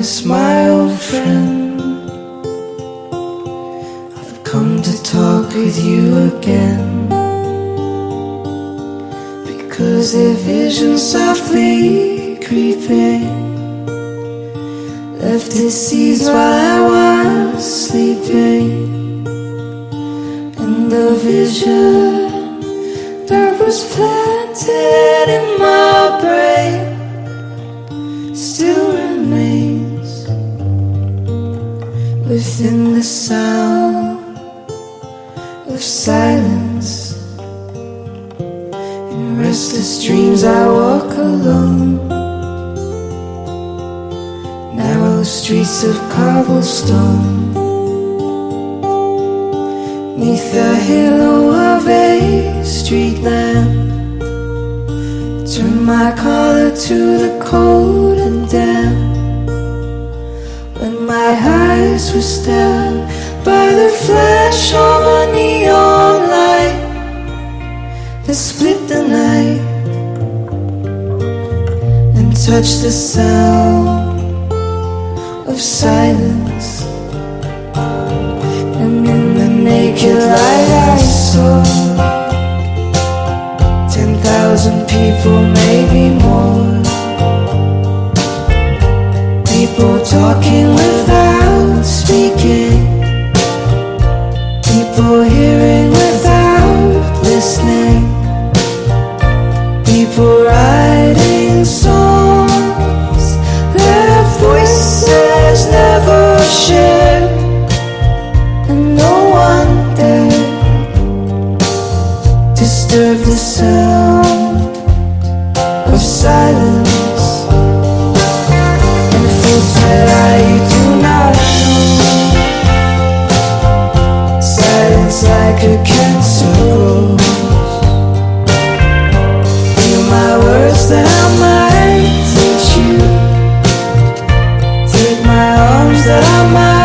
darkness, my old friend. I've come to talk with you again, because a vision softly creeping left its seeds while I was sleeping. And the vision that was planted in my brain still remains within the sound of silence. In restless dreams I walk alone, narrow streets of cobblestone, neath the halo of a street lamp. Turn my collar to the cold and damp, when my eyes were stabbed by the flash of a neon light that split the night and touched the sound of silence. And in the naked light I saw 10,000 people, maybe more. People talking without speaking, people hearing without listening, people writing songs their voices never shared. And no one dared disturb the sound of silence. And fools said, I do not know. Silence like a cancer grows. Hear my words that I might teach you. Take my arms that I might